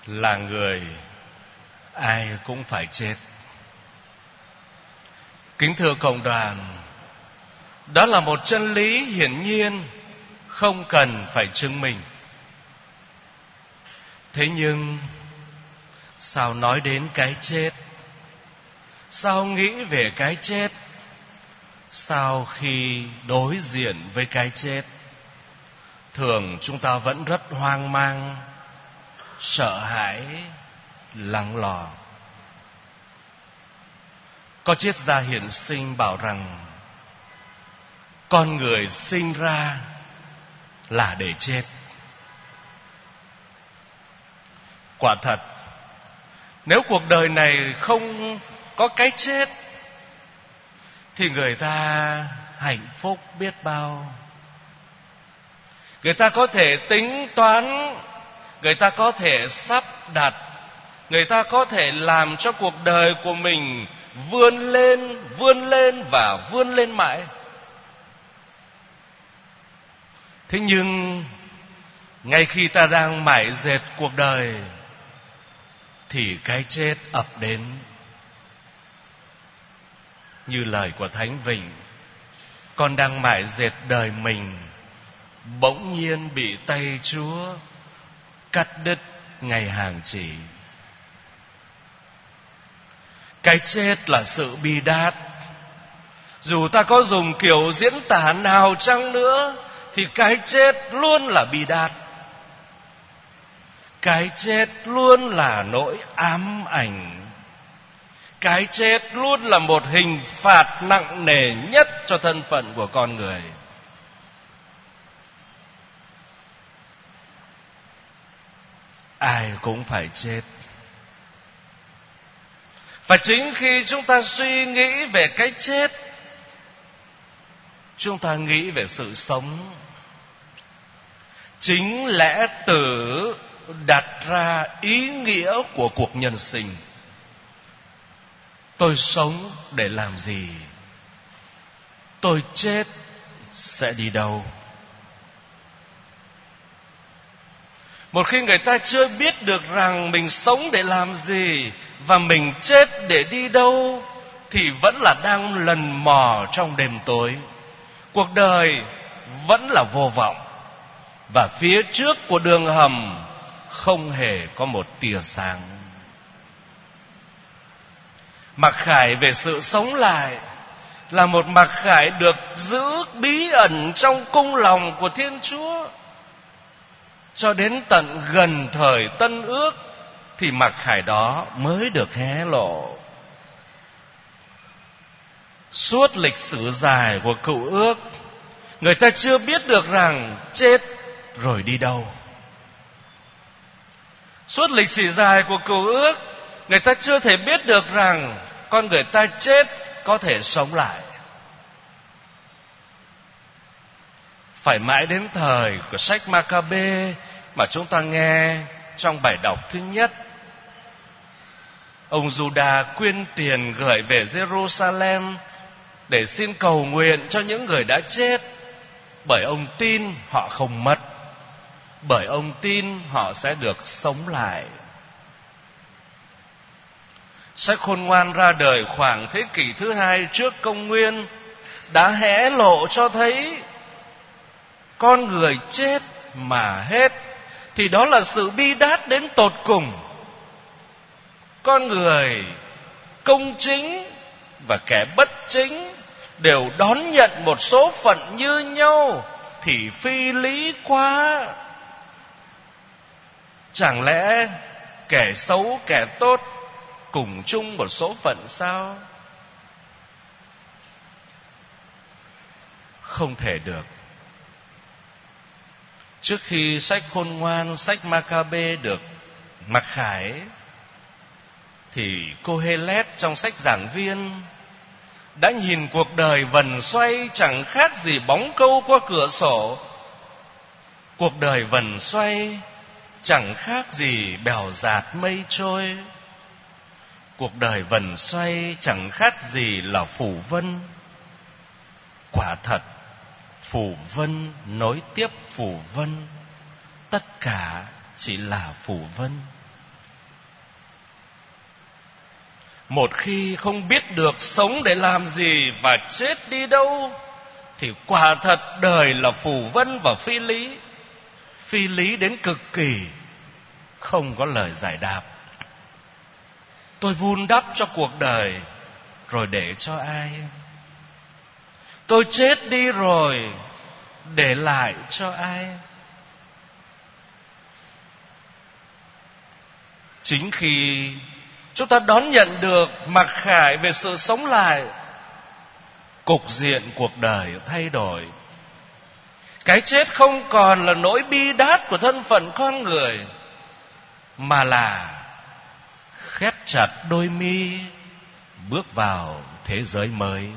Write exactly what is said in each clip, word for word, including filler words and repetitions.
là người ai cũng phải chết. Kính thưa cộng đoàn, đó là một chân lý hiển nhiên, không cần phải chứng minh. Thế nhưng sao nói đến cái chết, sao nghĩ về cái chết, sao khi đối diện với cái chết, thường chúng ta vẫn rất hoang mang, sợ hãi, lắng lo. Có triết gia hiện sinh bảo rằng con người sinh ra là để chết. Quả thật, nếu cuộc đời này không có cái chết thì người ta hạnh phúc biết bao. Người ta có thể tính toán, người ta có thể sắp đặt, người ta có thể làm cho cuộc đời của mình vươn lên, vươn lên và vươn lên mãi. Thế nhưng ngay khi ta đang mải dệt cuộc đời thì cái chết ập đến. Như lời của Thánh Vịnh, con đang mải dệt đời mình, bỗng nhiên bị tay Chúa cắt đứt ngày hàng chỉ. Cái chết là sự bi đát. Dù ta có dùng kiểu diễn tả nào chăng nữa thì cái chết luôn là bi đát. Cái chết luôn là nỗi ám ảnh. Cái chết luôn là một hình phạt nặng nề nhất cho thân phận của con người. Ai cũng phải chết. Và chính khi chúng ta suy nghĩ về cái chết, chúng ta nghĩ về sự sống. Chính lẽ tử đặt ra ý nghĩa của cuộc nhân sinh. Tôi sống để làm gì? Tôi chết sẽ đi đâu? Một khi người ta chưa biết được rằng mình sống để làm gì và mình chết để đi đâu thì vẫn là đang lần mò trong đêm tối. Cuộc đời vẫn là vô vọng, và phía trước của đường hầm không hề có một tia sáng. Mặc khải về sự sống lại là một mặc khải được giữ bí ẩn trong cung lòng của Thiên Chúa. Cho đến tận gần thời Tân Ước thì mặc khải đó mới được hé lộ. Suốt lịch sử dài của Cựu Ước, người ta chưa biết được rằng chết rồi đi đâu. Suốt lịch sử dài của Cựu Ước, người ta chưa thể biết được rằng con người ta chết có thể sống lại. Phải mãi đến thời của sách Ma-ca-bê mà chúng ta nghe trong bài đọc thứ nhất, ông Giuđa quyên tiền gửi về Jerusalem để xin cầu nguyện cho những người đã chết, bởi ông tin họ không mất, bởi ông tin họ sẽ được sống lại. Sách Khôn Ngoan ra đời khoảng thế kỷ thứ hai trước công nguyên đã hé lộ cho thấy con người chết mà hết thì đó là sự bi đát đến tột cùng. Con người công chính và kẻ bất chính đều đón nhận một số phận như nhau thì phi lý quá. Chẳng lẽ kẻ xấu kẻ tốt cùng chung một số phận sao? Không thể được. Trước khi sách Khôn Ngoan, sách Ma-ca-bê được mặc khải thì Cô-hê-lét trong sách Giảng Viên đã nhìn cuộc đời vần xoay chẳng khác gì bóng câu qua cửa sổ. Cuộc đời vần xoay chẳng khác gì bèo dạt mây trôi. Cuộc đời vần xoay chẳng khác gì là phù vân. Quả thật, phù vân nối tiếp phù vân, tất cả chỉ là phù vân. Một khi không biết được sống để làm gì và chết đi đâu, thì quả thật đời là phù vân và phi lý. Phi lý đến cực kỳ, không có lời giải đáp. Tôi vun đắp cho cuộc đời, rồi để cho ai? Tôi chết đi rồi, để lại cho ai? Chính khi chúng ta đón nhận được mặc khải về sự sống lại, cục diện cuộc đời thay đổi. Cái chết không còn là nỗi bi đát của thân phận con người, mà là khép chặt đôi mi, bước vào thế giới mới.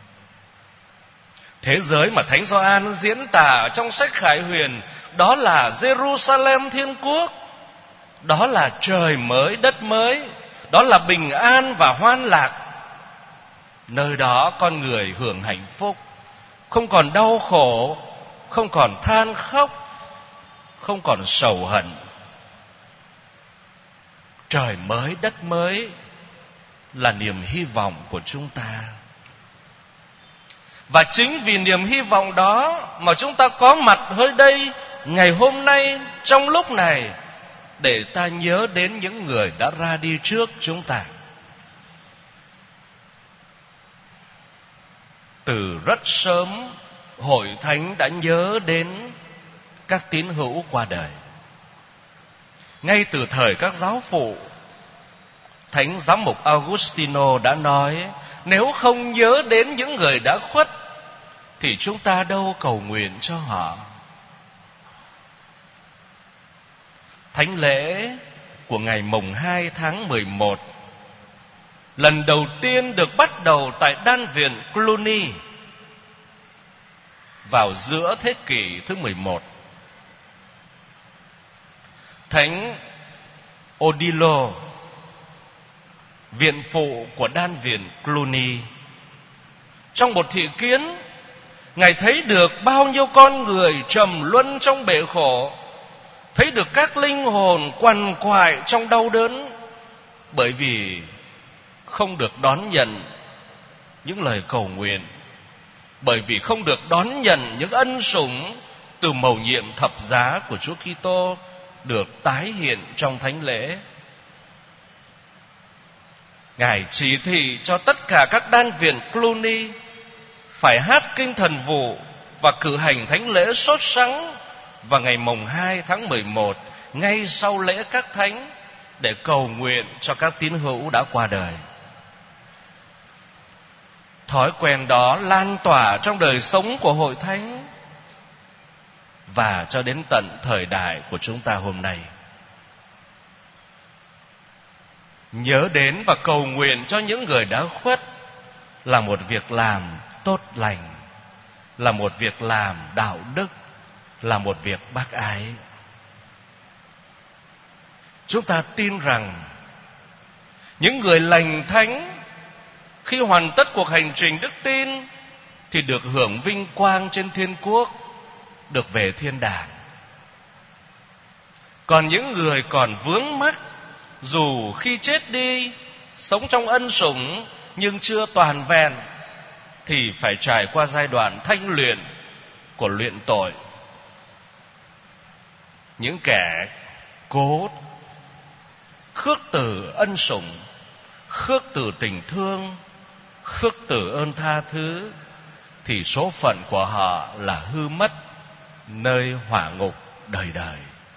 Thế giới mà Thánh Gioan diễn tả trong sách Khải Huyền, đó là Jerusalem thiên quốc, đó là trời mới đất mới, đó là bình an và hoan lạc. Nơi đó con người hưởng hạnh phúc, không còn đau khổ, không còn than khóc, không còn sầu hận. Trời mới đất mới là niềm hy vọng của chúng ta. Và chính vì niềm hy vọng đó mà chúng ta có mặt nơi đây ngày hôm nay, trong lúc này, để ta nhớ đến những người đã ra đi trước chúng ta. Từ rất sớm, Hội Thánh đã nhớ đến các tín hữu qua đời. Ngay từ thời các giáo phụ, Thánh Giám mục Augustino đã nói, nếu không nhớ đến những người đã khuất, thì chúng ta đâu cầu nguyện cho họ. Thánh lễ của ngày mùng hai tháng mười một lần đầu tiên được bắt đầu tại đan viện Cluny vào giữa thế kỷ thứ mười một. Thánh Odilo, viện phụ của đan viện Cluny, trong một thị kiến, Ngài thấy được bao nhiêu con người trầm luân trong bể khổ, thấy được các linh hồn quằn quại trong đau đớn, bởi vì không được đón nhận những lời cầu nguyện, bởi vì không được đón nhận những ân sủng từ mầu nhiệm thập giá của Chúa Kitô được tái hiện trong thánh lễ. Ngài chỉ thị cho tất cả các đan viện Cluny phải hát kinh thần vụ và cử hành thánh lễ sốt sắng vào ngày mùng hai tháng mười một, ngay sau lễ các thánh, để cầu nguyện cho các tín hữu đã qua đời. Thói quen đó lan tỏa trong đời sống của Hội Thánh và cho đến tận thời đại của chúng ta hôm nay. Nhớ đến và cầu nguyện cho những người đã khuất là một việc làm tốt lành, là một việc làm đạo đức, là một việc bác ái. Chúng ta tin rằng những người lành thánh khi hoàn tất cuộc hành trình đức tin thì được hưởng vinh quang trên thiên quốc, được về thiên đàng. Còn những người còn vướng mắc, dù khi chết đi sống trong ân sủng nhưng chưa toàn vẹn, thì phải trải qua giai đoạn thanh luyện của luyện tội. Những kẻ cố khước từ ân sủng, khước từ tình thương, khước từ ơn tha thứ, thì số phận của họ là hư mất nơi hỏa ngục đời đời.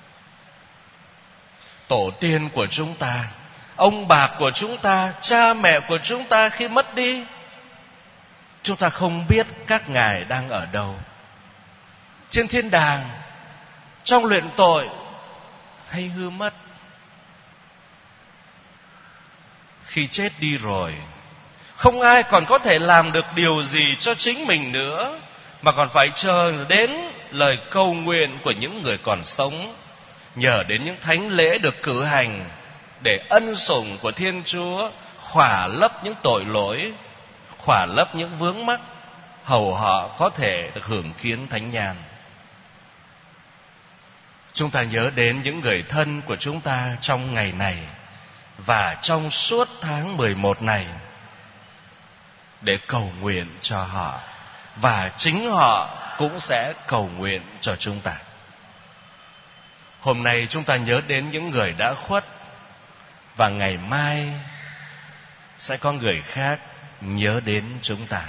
Tổ tiên của chúng ta, ông bà của chúng ta, cha mẹ của chúng ta khi mất đi, chúng ta không biết các ngài đang ở đâu, trên thiên đàng, trong luyện tội hay hư mất. Khi chết đi rồi, không ai còn có thể làm được điều gì cho chính mình nữa, mà còn phải chờ đến lời cầu nguyện của những người còn sống, nhờ đến những thánh lễ được cử hành để ân sủng của Thiên Chúa khỏa lấp những tội lỗi, khỏa lấp những vướng mắc, hầu họ có thể được hưởng kiến thánh nhàn. Chúng ta nhớ đến những người thân của chúng ta trong ngày này, và trong suốt tháng mười một này để cầu nguyện cho họ, và chính họ cũng sẽ cầu nguyện cho chúng ta. Hôm nay chúng ta nhớ đến những người đã khuất, và ngày mai sẽ có người khác nhớ đến chúng ta.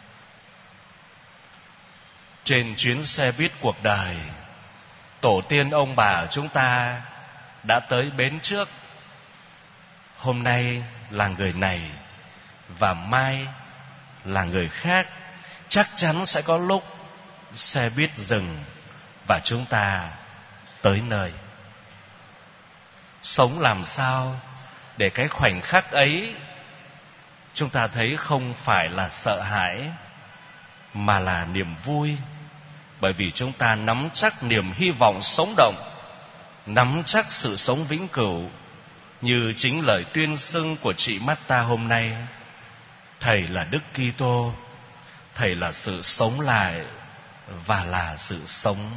Trên chuyến xe buýt cuộc đời, tổ tiên ông bà chúng ta đã tới bến trước. Hôm nay là người này, và mai là người khác. Chắc chắn sẽ có lúc xe buýt dừng và chúng ta tới nơi. Sống làm sao để cái khoảnh khắc ấy chúng ta thấy không phải là sợ hãi, mà là niềm vui, bởi vì chúng ta nắm chắc niềm hy vọng sống động, nắm chắc sự sống vĩnh cửu, như chính lời tuyên xưng của chị Marta hôm nay. Thầy là Đức Kitô, Thầy là sự sống lại và là sự sống.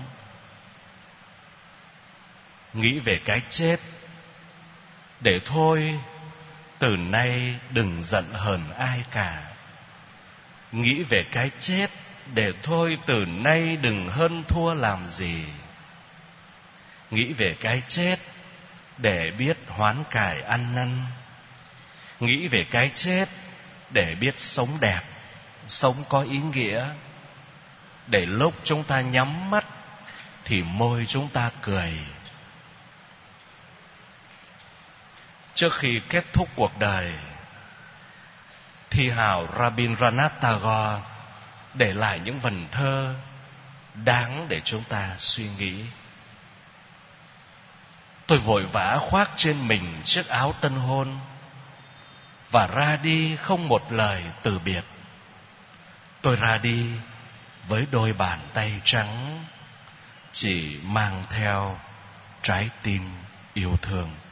Nghĩ về cái chết, để thôi từ nay đừng giận hờn ai cả. Nghĩ về cái chết, để thôi từ nay đừng hơn thua làm gì. Nghĩ về cái chết, để biết hoán cải ăn năn. Nghĩ về cái chết, để biết sống đẹp, sống có ý nghĩa. Để lúc chúng ta nhắm mắt thì môi chúng ta cười. Trước khi kết thúc cuộc đời, thi hào Rabindranath Tagore để lại những vần thơ đáng để chúng ta suy nghĩ. Tôi vội vã khoác trên mình chiếc áo tân hôn và ra đi không một lời từ biệt. Tôi ra đi với đôi bàn tay trắng, chỉ mang theo trái tim yêu thương.